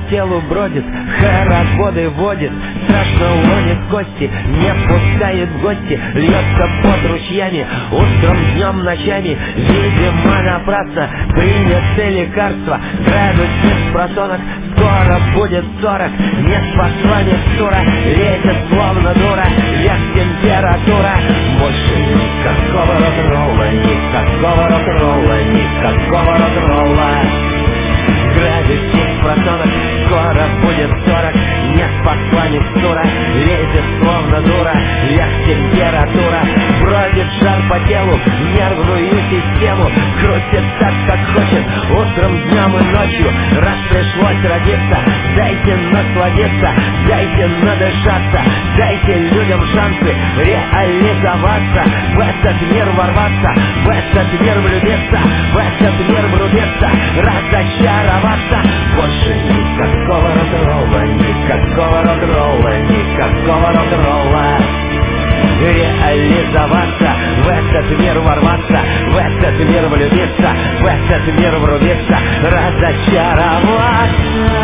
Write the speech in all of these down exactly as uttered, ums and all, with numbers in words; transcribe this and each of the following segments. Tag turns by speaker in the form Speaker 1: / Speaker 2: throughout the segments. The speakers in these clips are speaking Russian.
Speaker 1: телу бродит, хороводы водит, страшно ломит кости, не пускает в гости, льется под ручьями, утром, днем, ночами, видимо напрасно, принято лекарство, градусник просонок, скоро будет сорок, не спасла микстура, летит словно дура, вверх температура, больше никакого рок-н-ролла, никакого рок-н-ролла, никакого рок-н-ролла. Градусник просонок, скоро будет сорок, не спасла микстура, лезет словно дура, вверх температура, бродит жар по телу, нервную систему, крутит так, как хочет, утром, днем и ночью, раз пришлось родиться, дайте насладиться, дайте надышаться, дайте людям шансы реализоваться, в этот мир ворваться, в этот мир влюбиться, в этот мир врубиться, разочароваться. Больше никакого рок-н-ролла, никакого рок-н-ролла, никакого рок-н-ролла. Реализоваться, в этот мир ворваться, в этот мир влюбиться, в этот мир врубиться, разочароваться.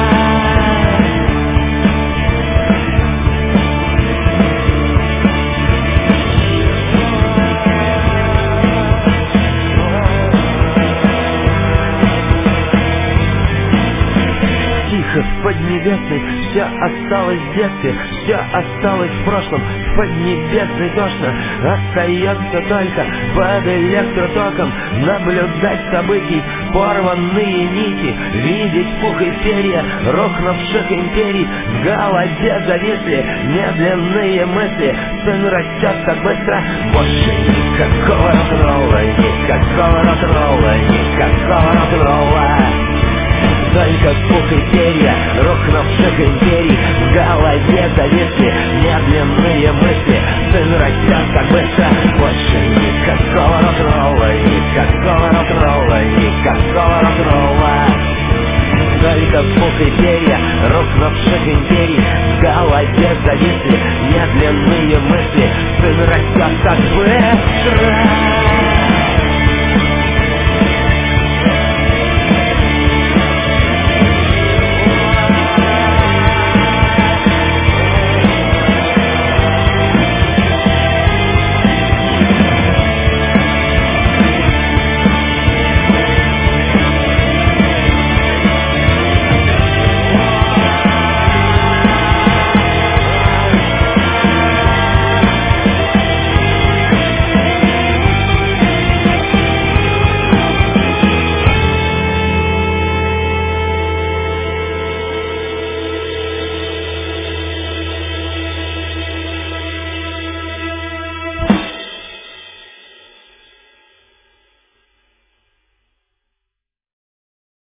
Speaker 1: В Поднебесной все осталось в детстве, все осталось в прошлом, в Поднебесной тошно, остается только под электротоком наблюдать событий, порванные нити, видеть пух и перья рухнувших империй, в голове зависли медленные мысли, сын растет так быстро, больше никакого рок-н-ролла, никакого рок-н-ролла, никакого рок-н-ролла. Только пух и перья рухнувших империй, в голове зависли медленные мысли, сын растет как быстро, больше никакого рок-н-ролла, никакого рок-н-ролла, никакого рок-н-ролла. Только пух и перья рухнувших империй, в голове зависли медленные мысли, сын растет как быстро.